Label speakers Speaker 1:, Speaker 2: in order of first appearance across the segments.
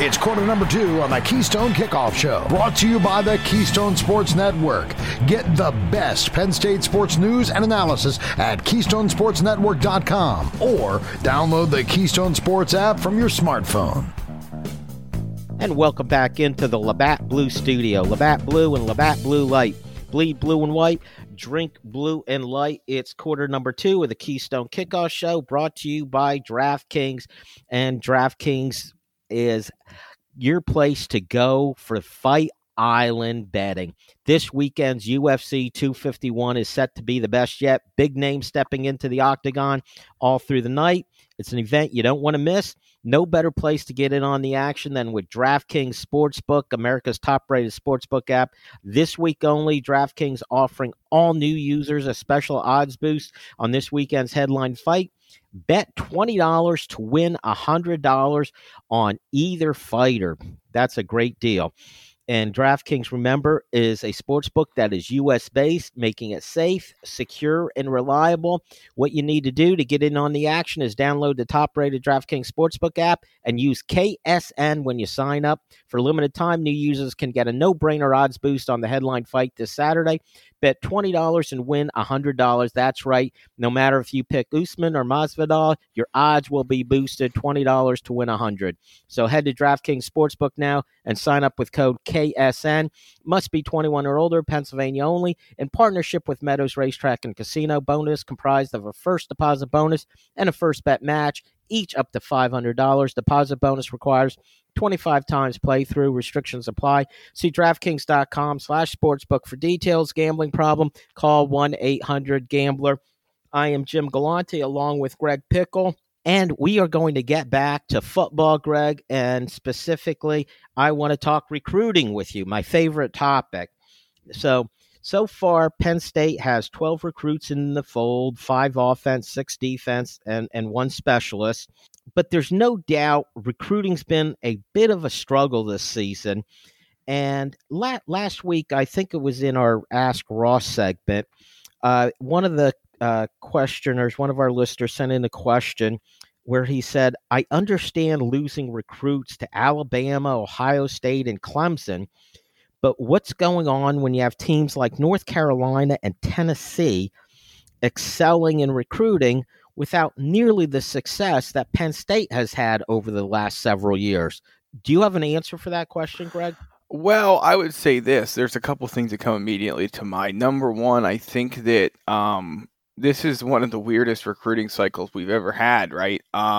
Speaker 1: It's quarter number 2 on the Keystone Kickoff Show, brought to you by the Keystone Sports Network. Get the best Penn State sports news and analysis at KeystonesportsNetwork.com or download the Keystone Sports app from your smartphone.
Speaker 2: And welcome back into the Labatt Blue Studio. Labatt Blue and Labatt Blue Light. Bleed blue and white, drink blue and light. It's quarter number 2 of the Keystone Kickoff Show, brought to you by DraftKings. And DraftKings is your place to go for Fight Island betting. This weekend's UFC 251 is set to be the best yet. Big names stepping into the octagon all through the night. It's an event you don't want to miss. No better place to get in on the action than with DraftKings Sportsbook, America's top-rated sportsbook app. This week only, DraftKings offering all new users a special odds boost on this weekend's headline fight. Bet $20 to win $100 on either fighter. That's a great deal. And DraftKings, remember, is a sportsbook that is U.S.-based, making it safe, secure, and reliable. What you need to do to get in on the action is download the top-rated DraftKings Sportsbook app and use KSN when you sign up. For a limited time, new users can get a no-brainer odds boost on the headline fight this Saturday. Bet $20 and win $100. That's right. No matter if you pick Usman or Masvidal, your odds will be boosted $20 to win $100. So head to DraftKings Sportsbook now and sign up with code KSN. Must be 21 or older, Pennsylvania only. In partnership with Meadows Racetrack and Casino. Bonus comprised of a first deposit bonus and a first bet match, each up to $500. Deposit bonus requires 25 times playthrough. Restrictions apply. See DraftKings.com/sportsbook for details. Gambling problem? Call 1-800-GAMBLER. I am Jim Galante along with Greg Pickle, and we are going to get back to football, Greg, and specifically, I want to talk recruiting with you, my favorite topic. So far, Penn State has 12 recruits in the fold, 5 offense, 6 defense, and 1 specialist. But there's no doubt recruiting's been a bit of a struggle this season. And last week, I think it was in our Ask Ross segment, one of the questioners, one of our listeners sent in a question where he said, I understand losing recruits to Alabama, Ohio State, and Clemson, but what's going on when you have teams like North Carolina and Tennessee excelling in recruiting without nearly the success that Penn State has had over the last several years? Do you have an answer for that question, Greg?
Speaker 3: Well, I would say this. There's a couple things that come immediately to mind. Number one, I think that this is one of the weirdest recruiting cycles we've ever had, right?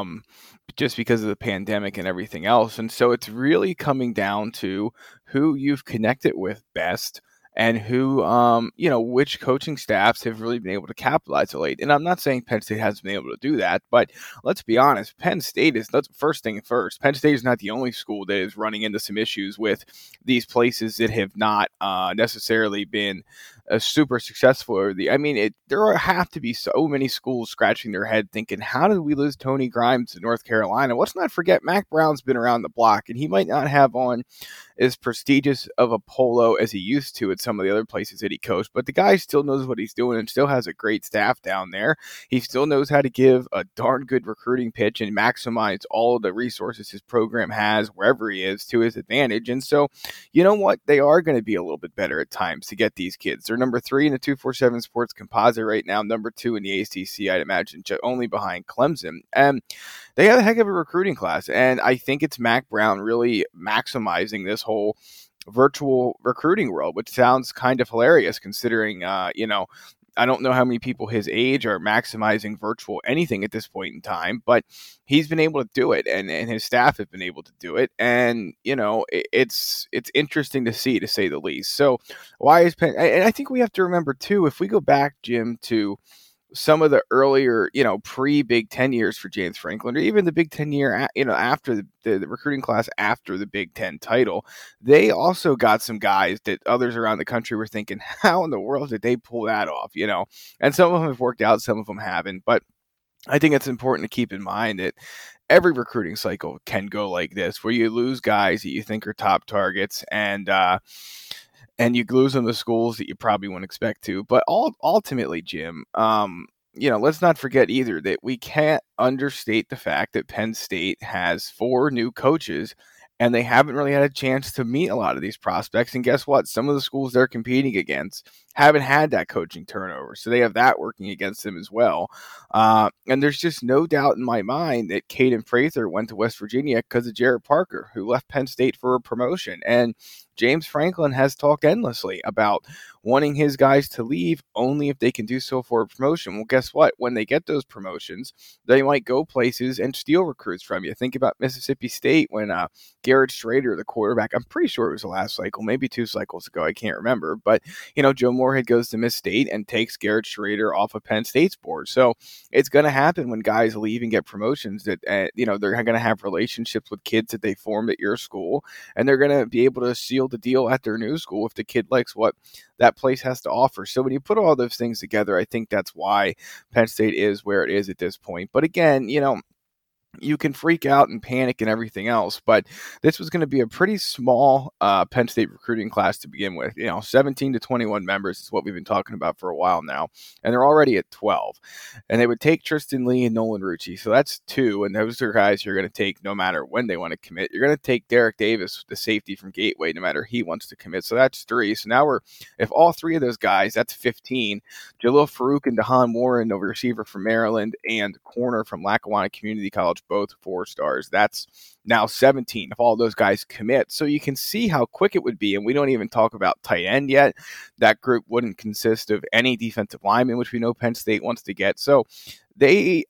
Speaker 3: Just because of the pandemic and everything else. And so it's really coming down to who you've connected with best and who, which coaching staffs have really been able to capitalize late. And I'm not saying Penn State hasn't been able to do that, but let's be honest, Penn State is, that's first thing first. Penn State is not the only school that is running into some issues with these places that have not necessarily been super successful. There have to be so many schools scratching their head thinking, how did we lose Tony Grimes to North Carolina? Let's not forget Mack Brown's been around the block, and he might not have on as prestigious of a polo as he used to at some of the other places that he coached, but the guy still knows what he's doing and still has a great staff down there. He still knows how to give a darn good recruiting pitch and maximize all of the resources his program has wherever he is to his advantage. And so, you know what? They are going to be a little bit better at times to get these kids. They're number 3 in the 247 Sports Composite right now, number 2 in the ACC, I'd imagine, only behind Clemson. And they have a heck of a recruiting class, and I think it's Mack Brown really maximizing this whole virtual recruiting world, which sounds kind of hilarious considering, I don't know how many people his age are maximizing virtual anything at this point in time, but he's been able to do it, and his staff have been able to do it. And, it's interesting to see, to say the least. So why is Penn? And I think we have to remember too, if we go back, Jim, to some of the earlier, pre-Big Ten years for James Franklin, or even the Big Ten year, after the recruiting class after the Big Ten title, they also got some guys that others around the country were thinking, how in the world did they pull that off? And some of them have worked out, some of them haven't. But I think it's important to keep in mind that every recruiting cycle can go like this, where you lose guys that you think are top targets, and you lose them to schools that you probably wouldn't expect to. But ultimately, Jim, let's not forget either that we can't understate the fact that Penn State has 4 new coaches and they haven't really had a chance to meet a lot of these prospects. And guess what? Some of the schools they're competing against haven't had that coaching turnover, so they have that working against them as well. And there's just no doubt in my mind that Caden Prather went to West Virginia because of Jared Parker, who left Penn State for a promotion. And James Franklin has talked endlessly about wanting his guys to leave only if they can do so for a promotion. Well, guess what? When they get those promotions, they might go places and steal recruits from you. Think about Mississippi State when Garrett Schrader, the quarterback, I'm pretty sure it was the last cycle, maybe 2 cycles ago, I can't remember. But, Joe Moorhead goes to Miss State and takes Garrett Schrader off of Penn State's board. So it's going to happen when guys leave and get promotions that, they're going to have relationships with kids that they formed at your school, and they're going to be able to seal the deal at their new school if the kid likes what that place has to offer. So when you put all those things together, I think that's why Penn State is where it is at this point. But again, you can freak out and panic and everything else, but this was going to be a pretty small Penn State recruiting class to begin with. 17 to 21 members is what we've been talking about for a while now, and they're already at 12. And they would take Tristan Lee and Nolan Rucci, so that's 2, and those are guys you're going to take no matter when they want to commit. You're going to take Derek Davis, the safety from Gateway, no matter he wants to commit, so that's 3. So now if all 3 of those guys, that's 15. Jalil Farouk and Dehan Warren, the receiver from Maryland, and corner from Lackawanna Community College, both 4 stars. That's now 17 if all those guys commit. So you can see how quick it would be. And we don't even talk about tight end yet. That group wouldn't consist of any defensive lineman, which we know Penn State wants to get. So they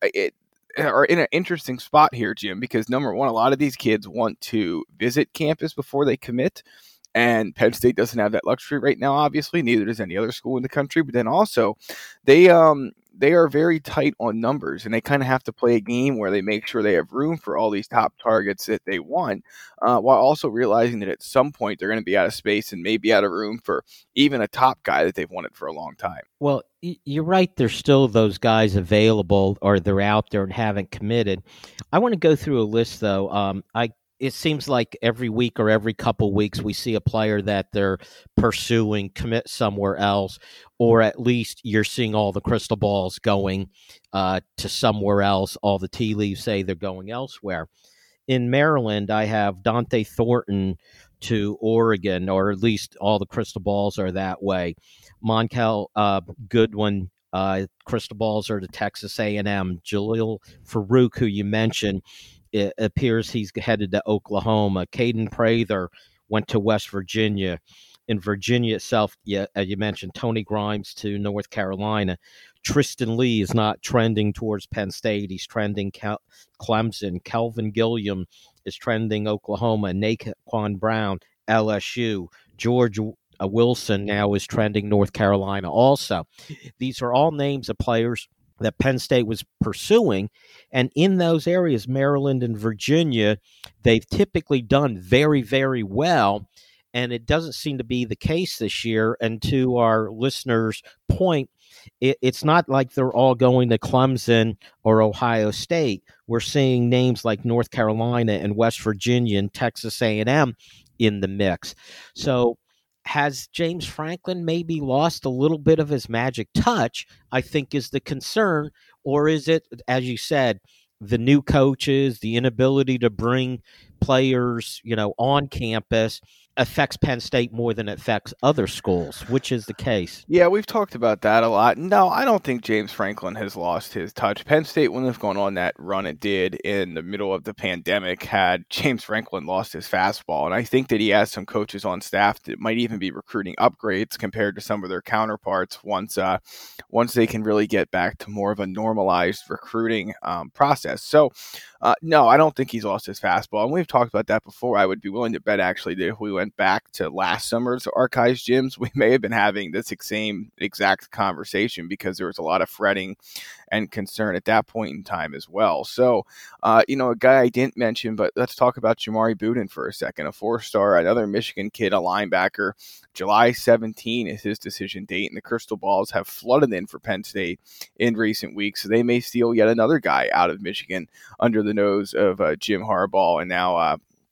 Speaker 3: are in an interesting spot here, Jim, because number one, a lot of these kids want to visit campus before they commit. And Penn State doesn't have that luxury right now, obviously. Neither does any other school in the country. But then also, they are very tight on numbers, and they kind of have to play a game where they make sure they have room for all these top targets that they want, while also realizing that at some point they're going to be out of space and maybe out of room for even a top guy that they've wanted for a long time.
Speaker 2: Well, you're right. There's still those guys available, or they're out there and haven't committed. I want to go through a list, though. It seems like every week or every couple weeks we see a player that they're pursuing commit somewhere else, or at least you're seeing all the crystal balls going to somewhere else. All the tea leaves say they're going elsewhere. In Maryland, I have Dante Thornton to Oregon, or at least all the crystal balls are that way. Moncal Goodwin, crystal balls are to Texas A&M. Jalil Farouk, who you mentioned, it appears he's headed to Oklahoma. Caden Prather went to West Virginia. In Virginia itself, you mentioned Tony Grimes to North Carolina. Tristan Lee is not trending towards Penn State. He's trending Clemson. Kelvin Gilliam is trending Oklahoma. Naquan Brown, LSU. George Wilson now is trending North Carolina also. These are all names of players that Penn State was pursuing. And in those areas, Maryland and Virginia, they've typically done very, very well. And it doesn't seem to be the case this year. And to our listeners' point, it's not like they're all going to Clemson or Ohio State. We're seeing names like North Carolina and West Virginia and Texas A&M in the mix. So has James Franklin maybe lost a little bit of his magic touch, I think is the concern? Or is it, as you said, the new coaches, the inability to bring players, on campus affects Penn State more than it affects other schools? Which is the case?
Speaker 3: Yeah, we've talked about that a lot. No, I don't think James Franklin has lost his touch. Penn State wouldn't have gone on that run it did in the middle of the pandemic had James Franklin lost his fastball. And I think that he has some coaches on staff that might even be recruiting upgrades compared to some of their counterparts once they can really get back to more of a normalized recruiting process. So, no, I don't think he's lost his fastball. And we've talked about that before. I would be willing to bet, actually, that if we went back to last summer's Archives Gyms, we may have been having this same exact conversation because there was a lot of fretting and concern at that point in time as well. So, a guy I didn't mention, but let's talk about Jamari Buden for a second, a 4-star, another Michigan kid, a linebacker. July 17 is his decision date, and the crystal balls have flooded in for Penn State in recent weeks. So they may steal yet another guy out of Michigan under the nose of Jim Harbaugh and now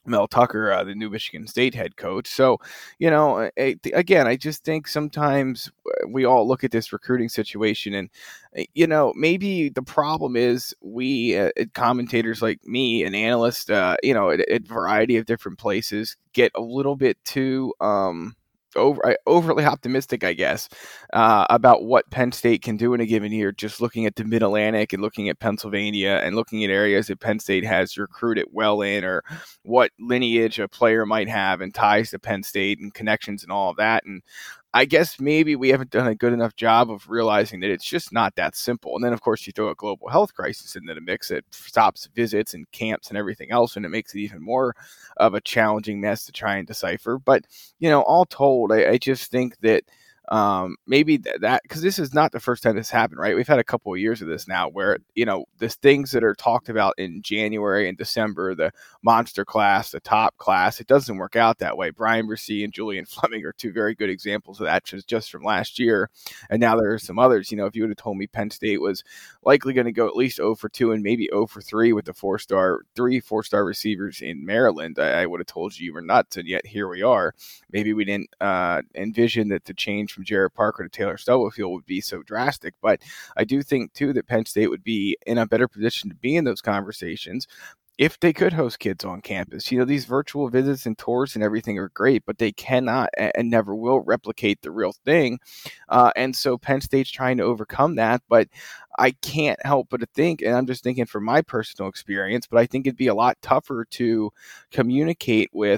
Speaker 3: Mel Tucker, the new Michigan State head coach. So, again, I just think sometimes we all look at this recruiting situation and, maybe the problem is we commentators like me and analysts, at a variety of different places get a little bit too overly optimistic, I guess, about what Penn State can do in a given year, just looking at the Mid-Atlantic and looking at Pennsylvania and looking at areas that Penn State has recruited well in, or what lineage a player might have and ties to Penn State and connections and all of that. And I guess maybe we haven't done a good enough job of realizing that it's just not that simple. And then, of course, you throw a global health crisis into the mix that stops visits and camps and everything else, and it makes it even more of a challenging mess to try and decipher. But, all told, I just think that maybe that because this is not the first time this happened, right? We've had a couple of years of this now where, the things that are talked about in January and December, the monster class, the top class, it doesn't work out that way. Brian Bresee and Julian Fleming are two very good examples of that just from last year. And now there are some others. If you would have told me Penn State was likely going to go at least 0 for 2 and maybe 0 for 3 with the 4-star receivers in Maryland, I would have told you were nuts. And yet here we are. Maybe we didn't envision that the change from Jared Parker to Taylor Stubblefield would be so drastic. But I do think, too, that Penn State would be in a better position to be in those conversations if they could host kids on campus. These virtual visits and tours and everything are great, but they cannot and never will replicate the real thing. And so Penn State's trying to overcome that, but I can't help but to think, and I'm just thinking from my personal experience, but I think it'd be a lot tougher to communicate with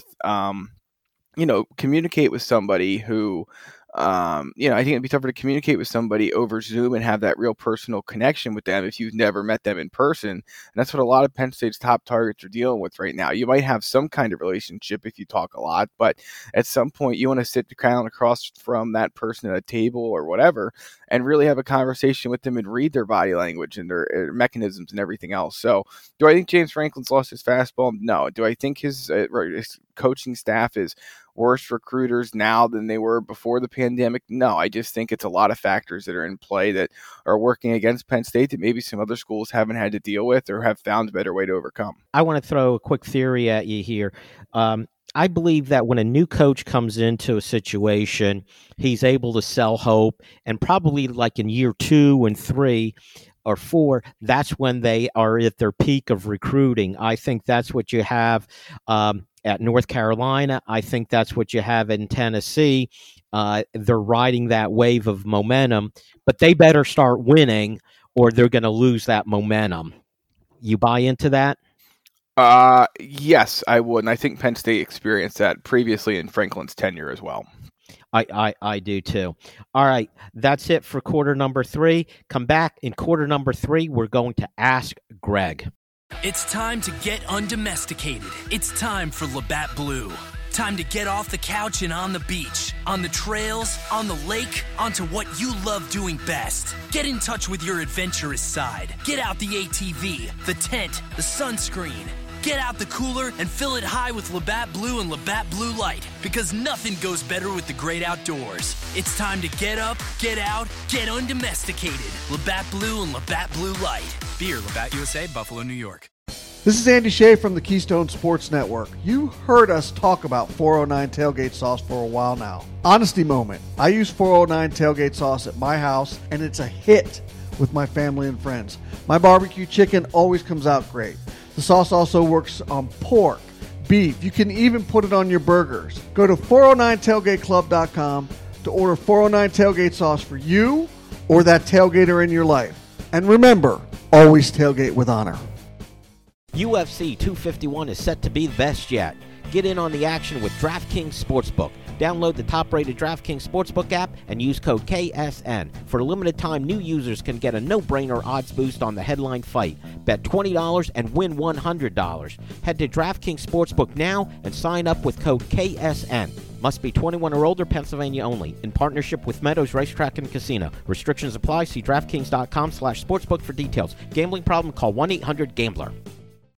Speaker 3: somebody who, I think it'd be tougher to communicate with somebody over Zoom and have that real personal connection with them if you've never met them in person. And that's what a lot of Penn State's top targets are dealing with right now. You might have some kind of relationship if you talk a lot, but at some point you want to sit down across from that person at a table or whatever and really have a conversation with them and read their body language and their mechanisms and everything else. So do I think James Franklin's lost his fastball? No. Do I think his coaching staff is worse recruiters now than they were before the pandemic? No, I just think it's a lot of factors that are in play that are working against Penn State that maybe some other schools haven't had to deal with or have found a better way to overcome.
Speaker 2: I want to throw a quick theory at you here. I believe that when a new coach comes into a situation, he's able to sell hope, and probably like in year 2 and 3 or 4, that's when they are at their peak of recruiting. I think that's what you have at North Carolina. I think that's what you have in Tennessee. They're riding that wave of momentum, but they better start winning or they're going to lose that momentum. You buy into that?
Speaker 3: Yes, I would. And I think Penn State experienced that previously in Franklin's tenure as well.
Speaker 2: I do too. All right, that's it for quarter number 3. Come back in quarter number 3. We're going to ask Greg.
Speaker 4: It's time to get undomesticated. It's time for Labatt Blue. Time to get off the couch and on the beach, on the trails, on the lake, onto what you love doing best. Get in touch with your adventurous side. Get out the ATV, the tent, the sunscreen. Get out the cooler and fill it high with Labatt Blue and Labatt Blue Light, because nothing goes better with the great outdoors. It's time to get up, get out, get undomesticated. Labatt Blue and Labatt Blue Light. Beer, Labatt USA, Buffalo, New York.
Speaker 5: This is Andy Shea from the Keystone Sports Network. You heard us talk about 409 tailgate sauce for a while now. Honesty moment. I use 409 tailgate sauce at my house, and it's a hit with my family and friends. My barbecue chicken always comes out great. The sauce also works on pork, beef. You can even put it on your burgers. Go to 409tailgateclub.com to order 409 tailgate sauce for you or that tailgater in your life. And remember, always tailgate with honor.
Speaker 2: UFC 251 is set to be the best yet. Get in on the action with DraftKings Sportsbook. Download the top-rated DraftKings Sportsbook app and use code KSN. For a limited time, new users can get a no-brainer odds boost on the headline fight. Bet $20 and win $100. Head to DraftKings Sportsbook now and sign up with code KSN. Must be 21 or older, Pennsylvania only. In partnership with Meadows Racetrack and Casino. Restrictions apply. See DraftKings.com/sportsbook for details. Gambling problem? Call 1-800-GAMBLER.